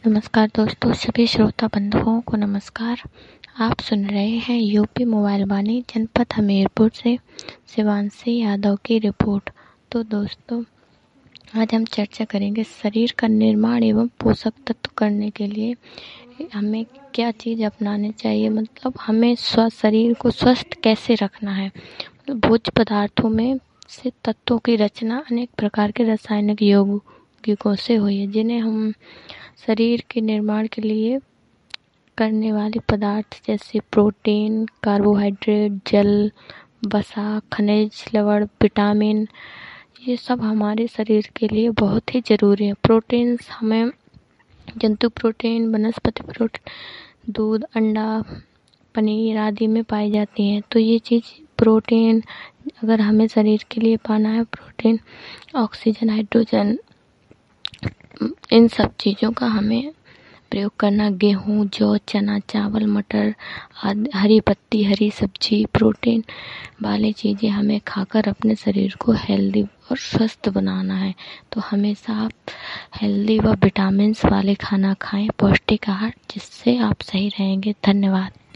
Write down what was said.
नमस्कार दोस्तों, सभी श्रोता बंधुओं को नमस्कार। आप सुन रहे हैं यूपी मोबाइल वाणी जनपद हमीरपुर से शिवांशी यादव की रिपोर्ट। तो दोस्तों, आज हम चर्चा करेंगे शरीर का निर्माण एवं पोषक तत्व करने के लिए हमें क्या चीज़ अपनानी चाहिए। मतलब हमें शरीर को स्वस्थ कैसे रखना है। भोज्य पदार्थों में से तत्वों की रचना अनेक प्रकार के रासायनिक यौगिकों से हुई है, जिन्हें हम शरीर के निर्माण के लिए करने वाले पदार्थ जैसे प्रोटीन, कार्बोहाइड्रेट, जल, वसा, खनिज, लवण, विटामिन, ये सब हमारे शरीर के लिए बहुत ही ज़रूरी है। प्रोटीन्स हमें जंतु प्रोटीन, वनस्पति प्रोटीन, दूध, अंडा, पनीर आदि में पाई जाती हैं। तो ये चीज़ प्रोटीन अगर हमें शरीर के लिए पाना है, प्रोटीन, ऑक्सीजन, हाइड्रोजन, इन सब चीज़ों का हमें प्रयोग करना। गेहूँ, जौ, चना, चावल, मटर आदि, हरी पत्ती, हरी सब्जी, प्रोटीन वाली चीज़ें हमें खाकर अपने शरीर को हेल्दी और स्वस्थ बनाना है। तो हमेशा आप हेल्दी व विटामिन्स वाले खाना खाएं, पौष्टिक आहार, जिससे आप सही रहेंगे। धन्यवाद।